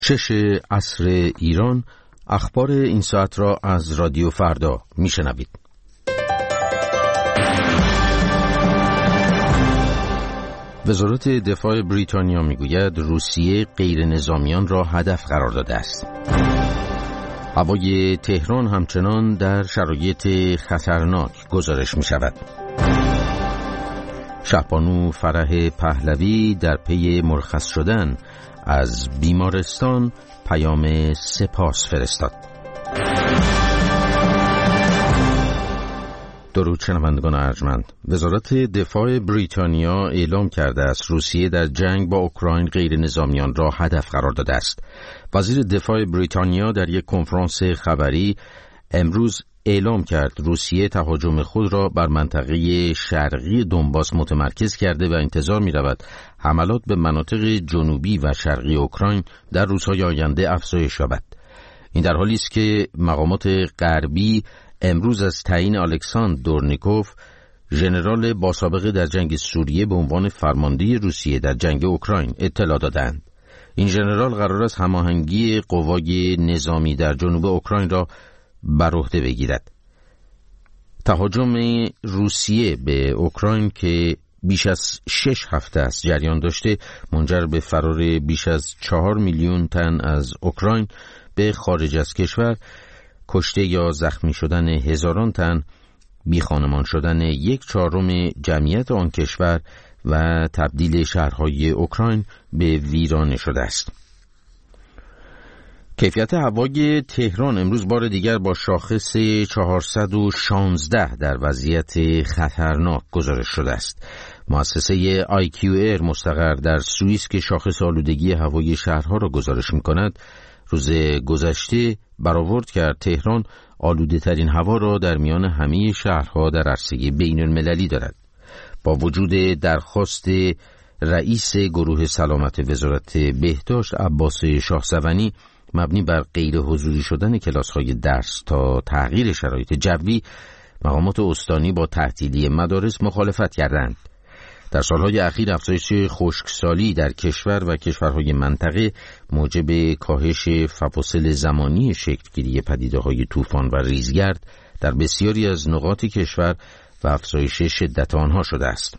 6 عصر ایران، اخبار این ساعت را از رادیو فردا میشنوید. وزارت دفاع بریتانیا میگوید روسیه غیر نظامیان را هدف قرار داده است. هوای تهران همچنان در شرایط خطرناک گزارش می شود. شهبانو فرح پهلوی در پی مرخص شدن از بیمارستان پیام سپاس فرستاد. درود شنوندگان ارجمند. وزارت دفاع بریتانیا اعلام کرده است روسیه در جنگ با اوکراین غیر نظامیان را هدف قرار داده است. وزیر دفاع بریتانیا در یک کنفرانس خبری امروز اعلام کرد روسیه تهاجم خود را بر منطقه شرقی دونباس متمرکز کرده و انتظار می رود حملات به مناطق جنوبی و شرقی اوکراین در روزهای آینده افزایش یابد. این در حالی است که مقامات غربی امروز از تعیین الکساندر دورنیکوف، ژنرال باسابقه در جنگ سوریه، به عنوان فرمانده روسیه در جنگ اوکراین اطلاع دادند. این ژنرال قرار است هماهنگی قوای نظامی در جنوب اوکراین را بر عهده بگیرد. تهاجم روسیه به اوکراین که بیش از 6 هفته است جریان داشته، منجر به فرار بیش از 4 میلیون تن از اوکراین به خارج از کشور، کشته یا زخمی شدن هزاران تن، بیخانمان شدن 1/4 جمعیت آن کشور و تبدیل شهرهای اوکراین به ویرانه شده است. کیفیت هوای تهران امروز بار دیگر با شاخص 416 در وضعیت خطرناک گزارش شده است. مؤسسه IQAir مستقر در سوئیس که شاخص آلودگی هوای شهرها را گزارش می‌کند، روز گذشته برآورد کرد تهران آلوده ترین هوا را در میان همه شهرها در عرصه بین المللی دارد. با وجود درخواست رئیس گروه سلامت وزارت بهداشت عباس شاهسوانی مبنی بر غیر حضوری شدن کلاس‌های درس تا تغییر شرایط جوی، مقامات استانی با تعطیلی مدارس مخالفت کردند. در سالهای اخیر افزایش خشکسالی در کشور و کشورهای منطقه موجب کاهش فواصل زمانی شکلگیری پدیده‌های طوفان و ریزگرد در بسیاری از نقاط کشور و افزایش شدت آنها شده است.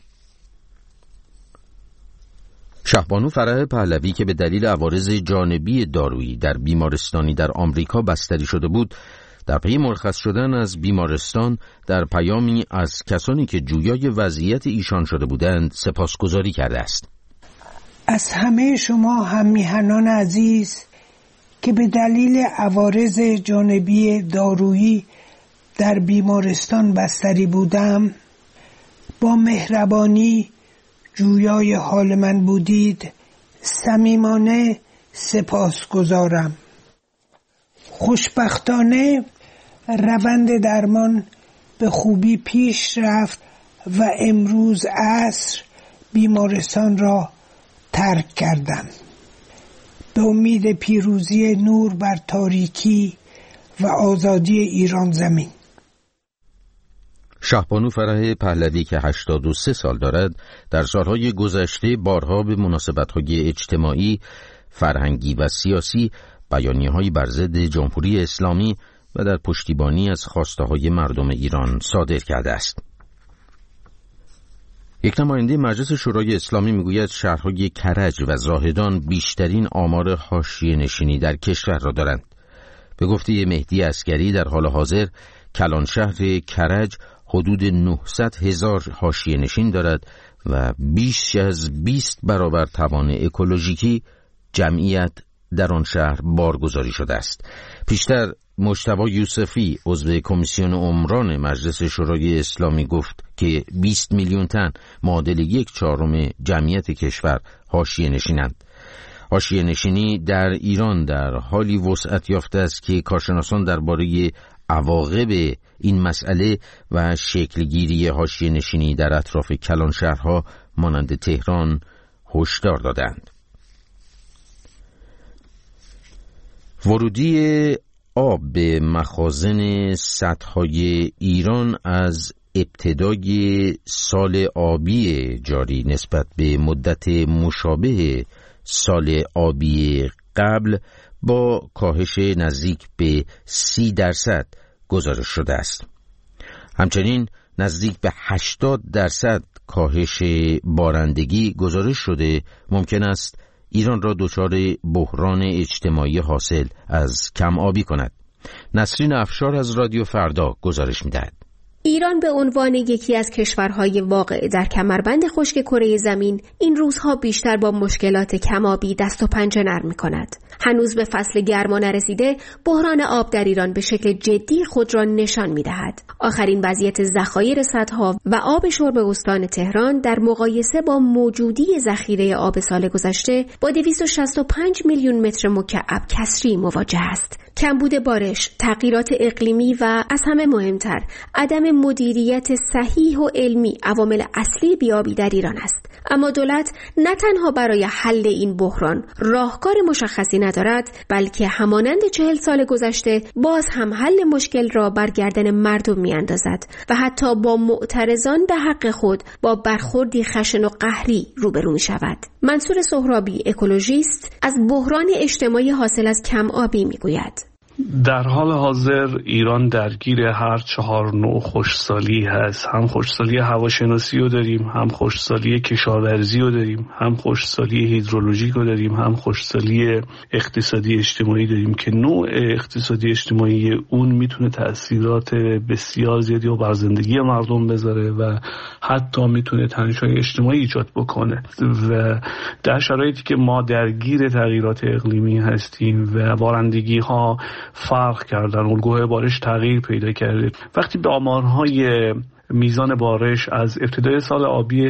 شهبانو فرح پهلوی که به دلیل عوارض جانبی دارویی در بیمارستانی در آمریکا بستری شده بود، در پی مرخص شدن از بیمارستان در پیامی از کسانی که جویای وضعیت ایشان شده بودند سپاسگزاری کرده است. از همه شما هم میهنان عزیز که به دلیل عوارض جانبی دارویی در بیمارستان بستری بودم، با مهربانی جویای حال من بودید، صمیمانه سپاسگزارم. خوشبختانه روند درمان به خوبی پیش رفت و امروز عصر بیمارستان را ترک کردم. به امید پیروزی نور بر تاریکی و آزادی ایران زمین. شهبانو فرح پهلوی که 83 سال دارد، در سالهای گذشته بارها به مناسبت‌های اجتماعی، فرهنگی و سیاسی بیانیه‌هایی بر ضد جمهوری اسلامی و در پشتیبانی از خواسته‌های مردم ایران صادر کرده است. یک نماینده مجلس شورای اسلامی میگوید شهرهای کرج و زاهدان بیشترین آمار حاشیه‌نشینی در کشور را دارند. به گفته مهدی عسکری در حال حاضر کلان شهر کرج حدود 900,000 حاشیه‌نشین دارد و بیش از 20 برابر توان اکولوژیکی جمعیت در آن شهر بارگذاری شده است. پیشتر مجتبی یوسفی عضو کمیسیون عمران مجلس شورای اسلامی گفت که 20 میلیون تن معادل 1/4 جمعیت کشور حاشیه‌نشینند. حاشیه‌نشینی در ایران در حالی وسعت یافته است که کارشناسان درباره عواقب این مسئله و شکلگیری حاشیه‌نشینی در اطراف کلان شهرها مانند تهران هشدار دادند. ورودی آب به مخازن سدهای ایران از ابتدای سال آبی جاری نسبت به مدت مشابه سال آبی قبل با کاهش نزدیک به 30% گزارش شده است. همچنین نزدیک به 80% کاهش بارندگی گزارش شده ممکن است ایران را دچار بحران اجتماعی حاصل از کم آبی کند. نسرین افشار از رادیو فردا گزارش می‌دهد. ایران به عنوان یکی از کشورهای واقع در کمربند خشک کره زمین این روزها بیشتر با مشکلات کم‌آبی دست و پنجه نرم می‌کند. هنوز به فصل گرما نرسیده، بحران آب در ایران به شکل جدی خود را نشان می‌دهد. آخرین وضعیت ذخایر سدها و آب شرب استان تهران در مقایسه با موجودی ذخیره آب سال گذشته با 265 میلیون متر مکعب کسری مواجه است. کمبود بارش، تغییرات اقلیمی و از همه مهمتر عدم مدیریت صحیح و علمی عوامل اصلی بیابی در ایران است. اما دولت نه تنها برای حل این بحران راهکار مشخصی ندارد، بلکه همانند 40 سال گذشته باز هم حل مشکل را بر گردن مردم میاندازد و حتی با معترضان به حق خود با برخوردی خشن و قهری روبرو می شود. منصور سهرابی، اکولوژیست، از بحران اجتماعی حاصل از کم آبی می گوید. در حال حاضر ایران درگیر هر 4 نوع خشکسالی هست. هم خشکسالی هواشناسی رو داریم، هم خشکسالی کشاورزی رو داریم، هم خشکسالی هیدرولوژیک رو داریم، هم خشکسالی اقتصادی اجتماعی داریم که نوع اقتصادی اجتماعی اون میتونه تأثیرات بسیار زیادی رو بر زندگی مردم بذاره و حتی میتونه تنش‌های اجتماعی ایجاد بکنه. و در شرایطی که ما درگیر تغییرات اقلیمی هستیم و بارندگی ها فرق کردن، الگوهای بارش تغییر پیدا کرده، وقتی به آمارهای میزان بارش از ابتدای سال آبی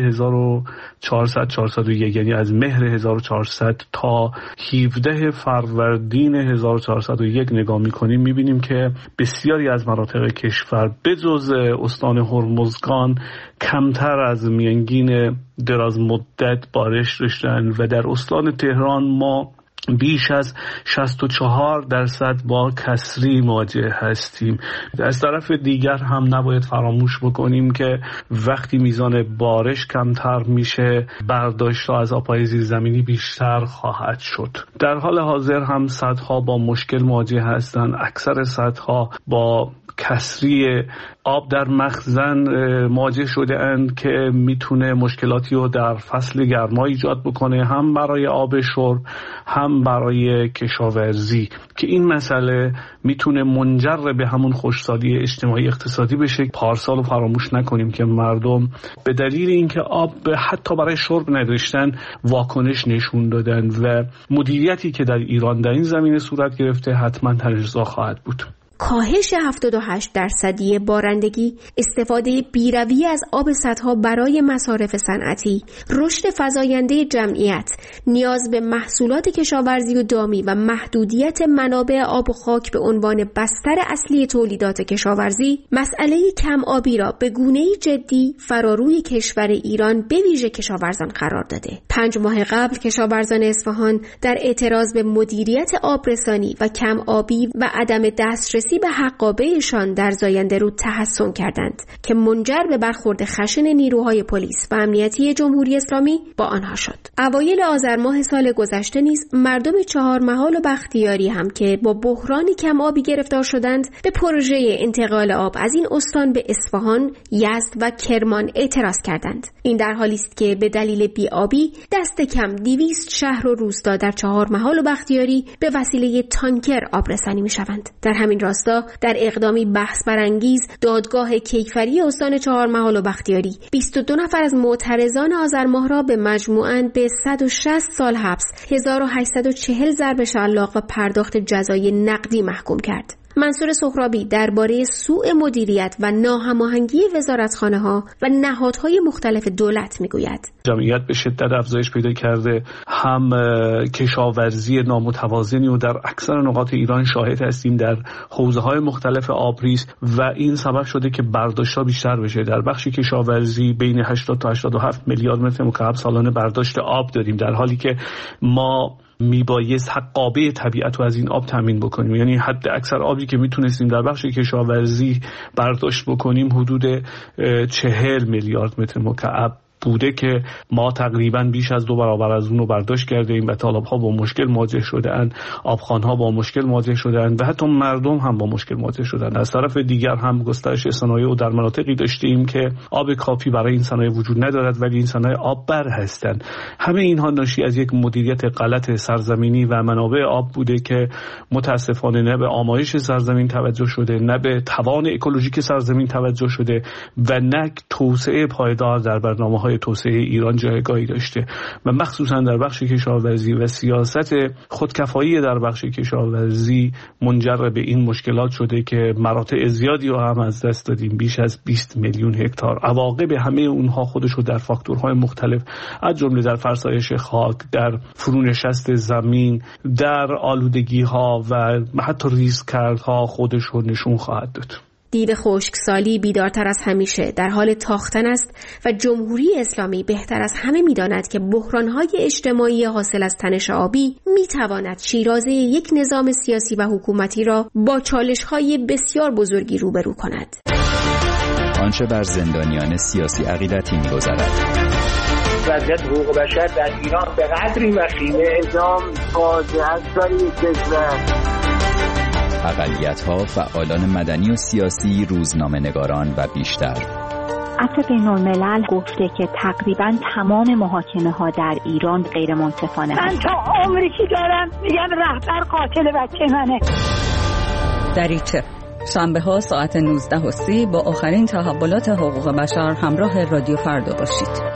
1401 یعنی از مهر 1400 تا 17 فروردین 1401 نگاه میکنیم، میبینیم که بسیاری از مناطق کشور بجز استان هرمزگان کمتر از میانگین دراز مدت بارش داشتن و در استان تهران ما بیش از 64% با کسری مواجه هستیم. از طرف دیگر هم نباید فراموش بکنیم که وقتی میزان بارش کمتر میشه، برداشت‌ها از آب‌های زیرزمینی بیشتر خواهد شد. در حال حاضر هم سدها با مشکل مواجه هستند. اکثر سدها با کسری آب در مخزن مواجه شده اند که میتونه مشکلاتی رو در فصل گرما ایجاد بکنه، هم برای آب شرب هم برای کشاورزی، که این مسئله میتونه منجر به همون خشکسالی اجتماعی اقتصادی بشه. پارسال رو فراموش نکنیم که مردم به دلیل اینکه آب حتی برای شرب نداشتن واکنش نشون دادن و مدیریتی که در ایران در این زمینه صورت گرفته حتما تنش‌زا خواهد بود. کاهش 78% بارندگی، استفاده بیروی از آب سدها برای مصارف صنعتی، رشد فزاینده جمعیت، نیاز به محصولات کشاورزی و دامی و محدودیت منابع آب و خاک به عنوان بستر اصلی تولیدات کشاورزی، مسئله کم آبی را به گونه‌ای جدی فراروی کشور ایران به ویژه کشاورزان قرار داده. 5 ماه قبل کشاورزان اصفهان در اعتراض به مدیریت آبرسانی و کم آبی و عدم دسترسی به حقابه‌شان در زاینده رود تحصن کردند که منجر به برخورد خشن نیروهای پلیس و امنیتی جمهوری اسلامی با آنها شد. اوایل آذر ماه سال گذشته نیز مردم چهارمحال و بختیاری هم که با بحران کم آبی گرفتار شدند به پروژه انتقال آب از این استان به اصفهان، یزد و کرمان اعتراض کردند. این در حالی است که به دلیل بی‌آبی دست کم 200 شهر و روستا در چهارمحال و بختیاری به وسیله تانکر آبرسانی می‌شوند. در همین راستا در اقدامی بحث برانگیز دادگاه کیفری استان چهارمحال و بختیاری 22 نفر از معترضان آذر ماه را به مجموعاً به 160 سال حبس، 1840 ضرب شلاق و پرداخت جزای نقدی محکوم کرد. منصور سهرابی درباره سوء مدیریت و ناهماهنگی وزارتخانه‌ها و نهادهای مختلف دولت میگوید. جمعیت به شدت افزایش پیدا کرده، هم کشاورزی نامتوازنی و در اکثر نقاط ایران شاهد هستیم در حوزه‌های مختلف آبریز و این سبب شده که برداشت‌ها بیشتر بشه. در بخش کشاورزی بین 80 تا 87 میلیارد متر مکعب سالانه برداشت آب داریم، در حالی که ما میبایست حقابه طبیعت رو از این آب تامین بکنیم. یعنی حد اکثر آبی که میتونستیم در بخش کشاورزی برداشت بکنیم حدود 40 میلیارد متر مکعب بوده که ما تقریبا بیش از 2 برابر از اون رو برداشت کرده ایم و تالاب‌ها با مشکل مواجه شده‌اند، آبخوان‌ها با مشکل مواجه شده‌اند و حتی مردم هم با مشکل مواجه شده‌اند. از طرف دیگر هم گسترش صنایع و در مناطقی داشتیم که آب کافی برای این صنایع وجود ندارد ولی این صنایع آب بر هستند. همه اینها ناشی از یک مدیریت غلط سرزمینی و منابع آب بوده که متاسفانه نه به آمایش سرزمین توجه شده، نه به توان اکولوژیک سرزمین توجه شده و نه توسعه پایدار در برنامه‌های توسعه ایران جایگاهی داشته و مخصوصا در بخش کشاورزی و سیاست خودکفایی در بخش کشاورزی منجر به این مشکلات شده که مراتع زیادی رو هم از دست دادیم، بیش از 20 میلیون هکتار. عواقب همه اونها خودش رو در فاکتورهای مختلف از جمله در فرسایش خاک، در فرونشست زمین، در آلودگی‌ها و حتی ریزگردها خودش رو نشون خواهد داد. دیو خشکسالی بیدارتر از همیشه در حال تاختن است و جمهوری اسلامی بهتر از همه می‌داند که بحران‌های اجتماعی حاصل از تنش آبی می‌تواند شیرازه یک نظام سیاسی و حکومتی را با چالش‌های بسیار بزرگی روبرو کند. آنچه بر زندانیان سیاسی عقیدتی می‌گذرد. وضعیت حقوق بشر در ایران به قدری وخیمه، اعدام فاجعه است برای کشور. اقلیت‌ها، فعالان مدنی و سیاسی، روزنامه‌نگاران و بیشتر. عفو بین‌الملل گفته که تقریباً تمام محاکمه‌ها در ایران غیر منصفانه است. من تا عمری که دارم میگم رهبر قاتل بچه منه. دریچه شنبه‌ها ساعت 19:30 با آخرین تحولات حقوق بشر همراه رادیو فردا باشید.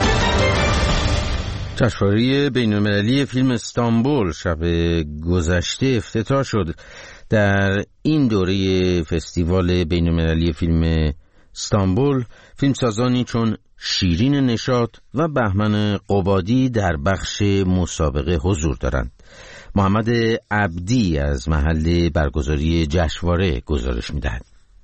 جشنواره بین‌المللی فیلم استانبول شب گذشته افتتاح شد. در این دوره فستیوال بین‌المللی فیلم استانبول فیلمسازانی چون شیرین نشاط و بهمن قبادی در بخش مسابقه حضور دارند. محمد عبدی از محل برگزاری جشنواره گزارش می‌دهد.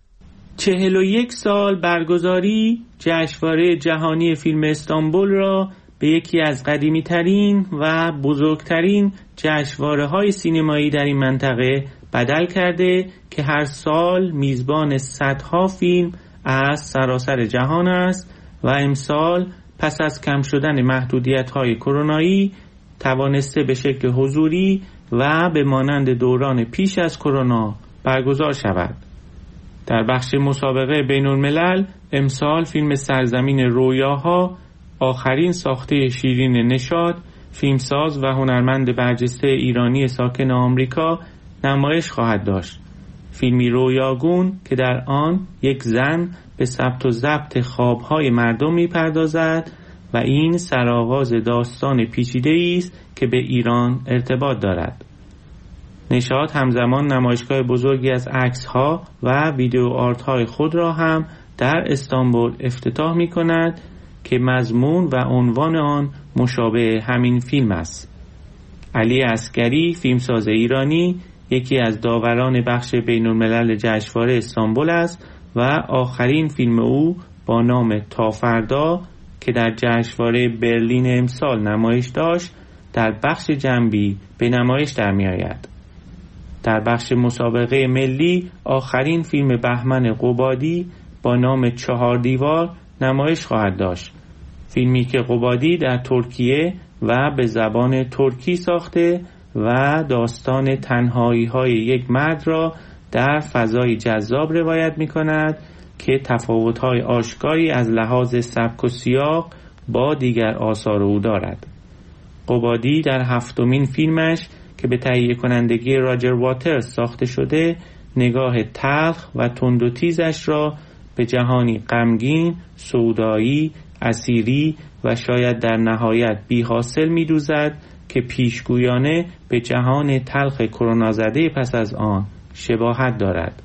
41 سال برگزاری جشنواره جهانی فیلم استانبول را به یکی از قدیمی‌ترین و بزرگترین جشنواره‌های سینمایی در این منطقه بدل کرده که هر سال میزبان صدها فیلم از سراسر جهان است و امسال پس از کم شدن محدودیت‌های کرونایی توانسته به شکل حضوری و به مانند دوران پیش از کرونا برگزار شود. در بخش مسابقه بین‌الملل امسال فیلم سرزمین رویاها، آخرین ساخته شیرین نشاط، فیلمساز و هنرمند برجسته ایرانی ساکن آمریکا نمایش خواهد داشت. فیلمی رویاگون که در آن یک زن به ثبت و ضبط خوابهای مردم می‌پردازد و این سرآغاز داستان پیچیده‌ای است که به ایران ارتباط دارد. نشاط همزمان نمایشگاه بزرگی از عکس‌ها و ویدیو آرت‌های خود را هم در استانبول افتتاح می‌کند که مضمون و عنوان آن مشابه همین فیلم است. علی عسکری، فیلمساز ایرانی، یکی از داوران بخش بین‌الملل جشنواره استانبول است و آخرین فیلم او با نام تا فردا که در جشنواره برلین امسال نمایش داشت در بخش جنبی به نمایش در می آید. در بخش مسابقه ملی آخرین فیلم بهمن قبادی با نام 4 دیوار نمایش خواهد داشت. فیلمی که قبادی در ترکیه و به زبان ترکی ساخته و داستان تنهایی‌های یک مرد را در فضای جذاب روایت می‌کند که تفاوت‌های آشکاری از لحاظ سبک و سیاق با دیگر آثار او دارد. قبادی در 7مین فیلمش که به تهیه کنندگی راجر واترز ساخته شده، نگاه تلخ و تند و تیزش را به جهانی غمگین، سودایی، اسیری و شاید در نهایت بی حاصل می‌دوزد که پیشگویانه به جهان تلخ کرونا زده پس از آن شباهت دارد.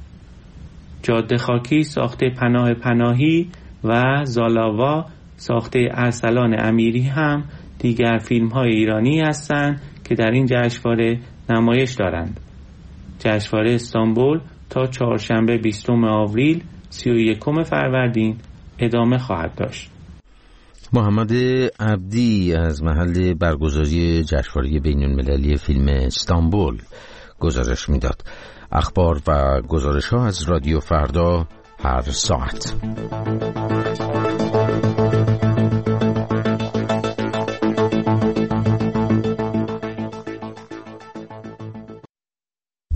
جاده خاکی ساخته پناه پناهی و زالاوا ساخته ارسلان امیری هم دیگر فیلم‌های ایرانی هستند که در این جشنواره نمایش دارند. جشنواره استانبول تا چهارشنبه 20 آوریل 31 فروردین ادامه خواهد داشت. محمد عبدی از محل برگزاری جشنواره بین‌المللی فیلم استانبول گزارش میداد. اخبار و گزارش‌ها از رادیو فردا هر ساعت.